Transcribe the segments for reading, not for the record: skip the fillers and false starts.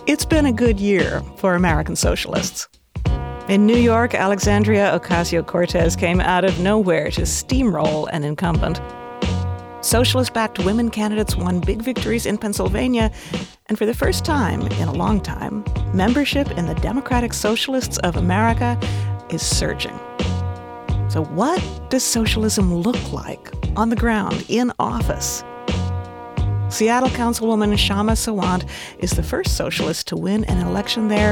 It's been a good year for American socialists. In New York, Alexandria Ocasio-Cortez came out of nowhere to steamroll an incumbent. Socialist-backed women candidates won big victories in Pennsylvania, and for the first time in a long time, membership in the Democratic Socialists of America is surging. So what does socialism look like on the ground, in office? Seattle Councilwoman Kshama Sawant is the first socialist to win an election there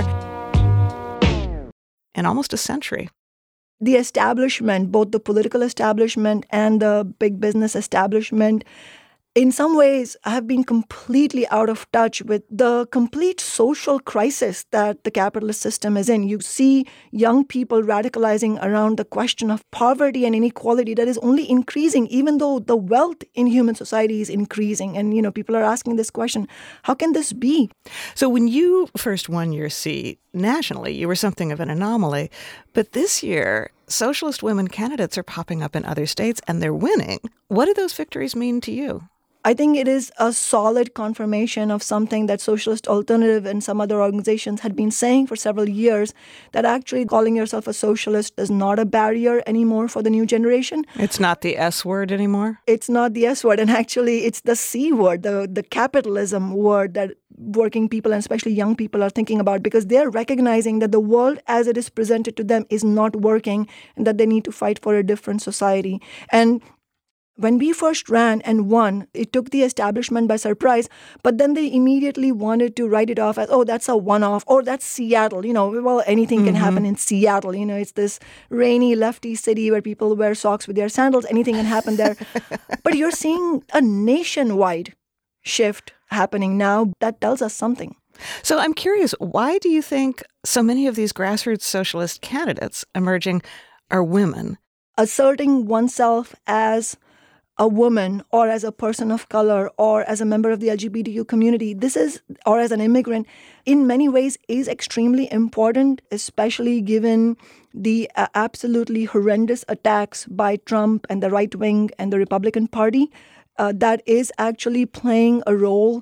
in almost a century. The establishment, both the political establishment and the big business establishment, in some ways have been completely out of touch with the complete social crisis that the capitalist system is in. You see young people radicalizing around the question of poverty and inequality that is only increasing, even though the wealth in human society is increasing. And, people are asking this question, how can this be? So when you first won your seat nationally, you were something of an anomaly. But this year, socialist women candidates are popping up in other states and they're winning. What do those victories mean to you? I think it is a solid confirmation of something that Socialist Alternative and some other organizations had been saying for several years, that actually calling yourself a socialist is not a barrier anymore for the new generation. It's not the S word anymore? It's not the S word. And actually, it's the C word, the capitalism word that working people and especially young people are thinking about, because they're recognizing that the world as it is presented to them is not working and that they need to fight for a different society. And when we first ran and won, it took the establishment by surprise, but then they immediately wanted to write it off as, oh, that's a one-off, or that's Seattle. Well, anything can happen in Seattle. It's this rainy, lefty city where people wear socks with their sandals. Anything can happen there. But you're seeing a nationwide shift happening now that tells us something. So I'm curious, why do you think so many of these grassroots socialist candidates emerging are women? Asserting oneself as a woman or as a person of color or as a member of the LGBTQ community, or as an immigrant, in many ways is extremely important, especially given the absolutely horrendous attacks by Trump and the right wing and the Republican Party. That is actually playing a role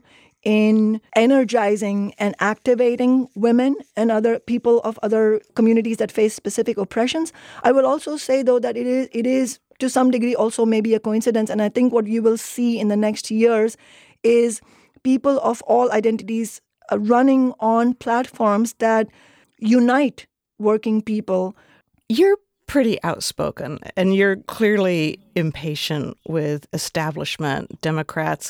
in energizing and activating women and other people of other communities that face specific oppressions. I will also say, though, that it is to some degree also maybe a coincidence. And I think what you will see in the next years is people of all identities running on platforms that unite working people. You're pretty outspoken, and you're clearly impatient with establishment Democrats.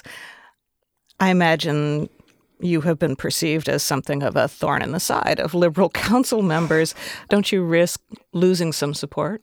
I imagine you have been perceived as something of a thorn in the side of liberal council members. Don't you risk losing some support?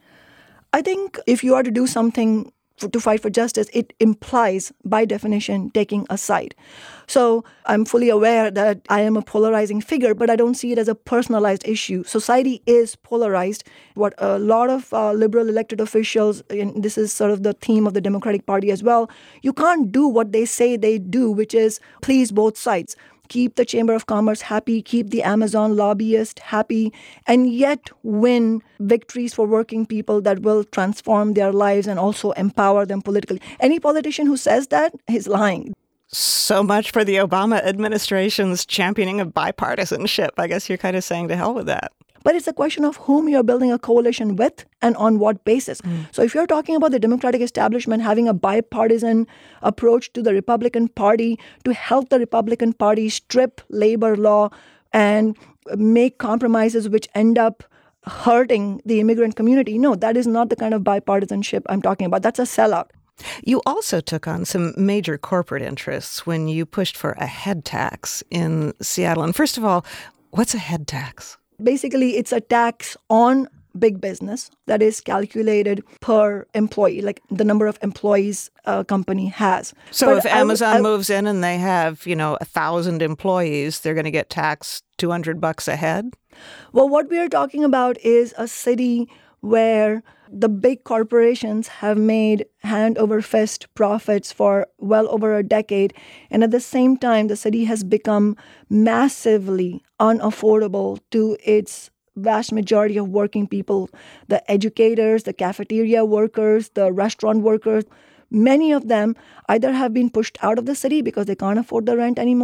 I think if you are to do something to fight for justice, it implies, by definition, taking a side. So I'm fully aware that I am a polarizing figure, but I don't see it as a personalized issue. Society is polarized. What a lot of liberal elected officials, and this is sort of the theme of the Democratic Party as well, you can't do what they say they do, which is please both sides. Keep the Chamber of Commerce happy, keep the Amazon lobbyist happy, and yet win victories for working people that will transform their lives and also empower them politically. Any politician who says that is lying. So much for the Obama administration's championing of bipartisanship. I guess you're kind of saying to hell with that. But it's a question of whom you're building a coalition with and on what basis. So if you're talking about the Democratic establishment having a bipartisan approach to the Republican Party to help the Republican Party strip labor law and make compromises which end up hurting the immigrant community, no, that is not the kind of bipartisanship I'm talking about. That's a sellout. You also took on some major corporate interests when you pushed for a head tax in Seattle. And first of all, what's a head tax? Basically, it's a tax on big business that is calculated per employee, like the number of employees a company has. So but if Amazon moves in and they have, 1,000 employees, they're going to get taxed $200 a head? Well, what we are talking about is a city where the big corporations have made hand over fist profits for well over a decade. And at the same time, the city has become massively unaffordable to its vast majority of working people, the educators, the cafeteria workers, the restaurant workers. Many of them either have been pushed out of the city because they can't afford the rent anymore,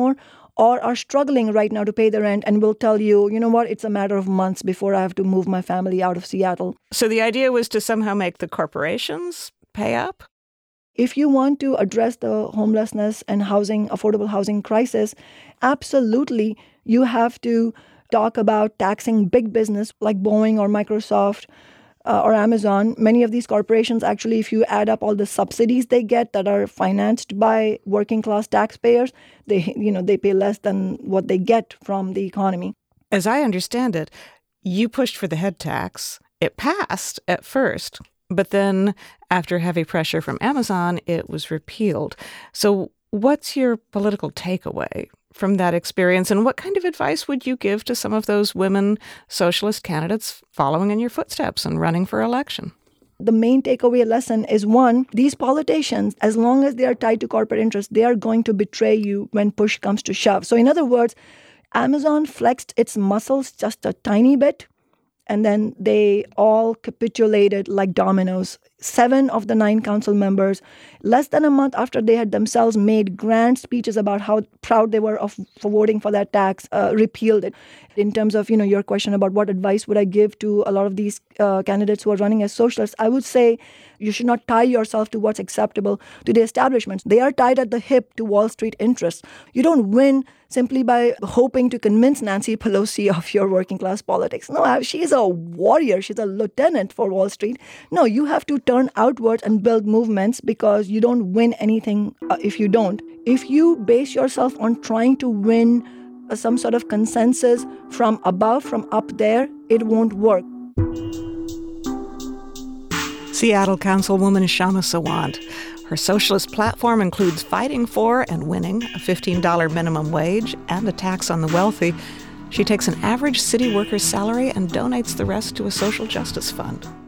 or are struggling right now to pay the rent and will tell you, you know what, it's a matter of months before I have to move my family out of Seattle. So the idea was to somehow make the corporations pay up? If you want to address the homelessness and affordable housing crisis, absolutely, you have to talk about taxing big business like Boeing or Microsoft or Amazon. Many of these corporations, actually, if you add up all the subsidies they get that are financed by working class taxpayers, they pay less than what they get from the economy. As I understand it, you pushed for the head tax. It passed at first, but then after heavy pressure from Amazon, it was repealed. So what's your political takeaway from that experience, and what kind of advice would you give to some of those women socialist candidates following in your footsteps and running for election? The main takeaway lesson is, one, these politicians, as long as they are tied to corporate interests, they are going to betray you when push comes to shove. So in other words, Amazon flexed its muscles just a tiny bit, and then they all capitulated like dominoes. 7 of the 9 council members, less than a month after they had themselves made grand speeches about how proud they were for voting for that tax, repealed it. In terms of, your question about what advice would I give to a lot of these candidates who are running as socialists, I would say you should not tie yourself to what's acceptable to the establishments. They are tied at the hip to Wall Street interests. You don't win simply by hoping to convince Nancy Pelosi of your working class politics. No, she's a warrior. She's a lieutenant for Wall Street. No, you have to turn outwards and build movements, because you don't win anything if you don't. If you base yourself on trying to win some sort of consensus from above, from up there, it won't work. Seattle Councilwoman Kshama Sawant. Her socialist platform includes fighting for and winning a $15 minimum wage and a tax on the wealthy. She takes an average city worker's salary and donates the rest to a social justice fund.